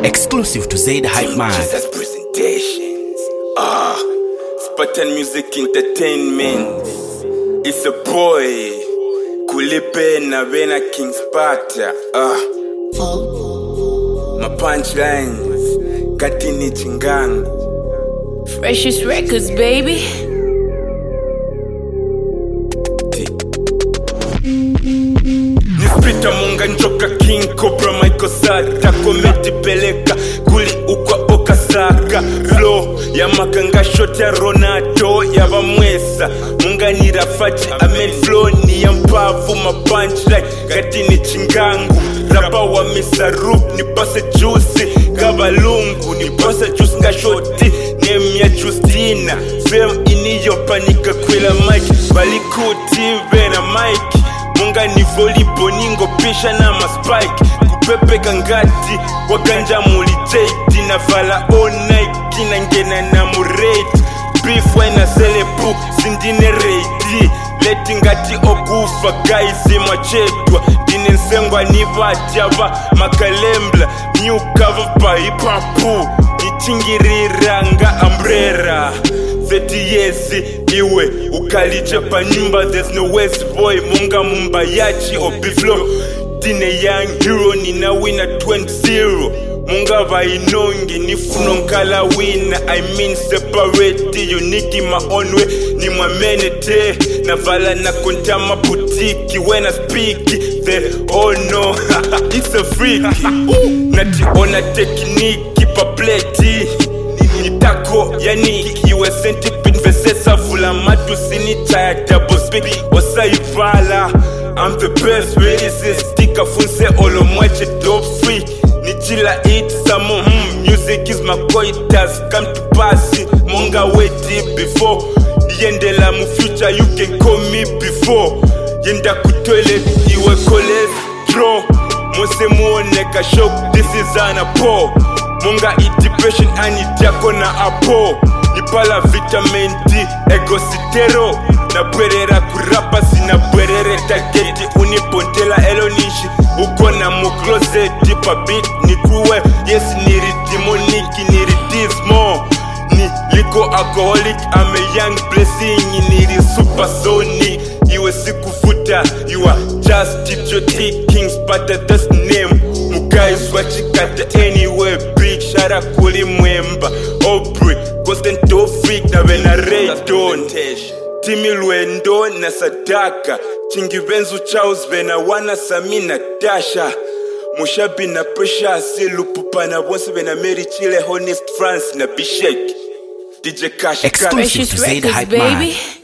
Exclusive to Zaid Hype Man. Jesus presentations. Spartan Music Entertainment. It's a boy. Kulipe na Vena King Sparta. My punchlines. Katini Chingangu. Freshest Records, baby. Nispita munga njoka King Cobra Michael Sata kometi peleka kuli ukwa okasaka flow ya makanga shot ya Ronaldo ya bamwesa munga ni Rafati amen flow ni ya mpavu ma punchline katini Chingangu rapa wa misarup ni pase juicy kabalungu ni pase juice nga shoti name ya Justina fame iniyo panika kwila mic balikuti vena mic munga ni volleyball ningo pisha na maspike kupepe kangati wakanja muli jade na vala all night kina ngena na murate beef wena selebu sindine reidi letingati okufa guys machedwa dine nsengwa ni vajava makalembla new cover pa hip hop nitingiriranga umbrella 30 years iwe ukalicha pa nyumba there's no west boy munga mumba yachi obiflo dine young hero nina wina 20-0 munga vainongi nifuno nkala wina I mean separate unique my own way ni mwamenete na vala na kontama boutique when I speak they all know it's a freak nati ona technique pa plate nitako yani iwe centipede vesesa vula matu sinita ya double speak wasaivala I'm the best really stika funse olo mwache dope free nichila eat some music is my coitus come to pass munga wait before yendela mu future you can call me before yenda ku toilet iwe cholesterol mose muoneka shock this is an apple munga eat depression and yako na apo nipala vitamin D egositero na bwerera kurapa sina bwerere tageti unipontela elonishi uko na mu closet pa beat nikuwe yes niri demoniki niri dismo ni liko alcoholic I'm a young blessing niri supersonic iwe sikufuta you are just idiotic King Sparta that's name guys wachikata anywhere big shara kuli mwemba Aubrey constant do freak na vena Raydon Timi Lwendo na Sadaka Chingivenzu Charles vena wana Samina Tasha Mushabi na Precious Lupupa na bonse vena Mary Chile Honest France na Bishek DJ Cash Exclusive to Zaid Hype Man.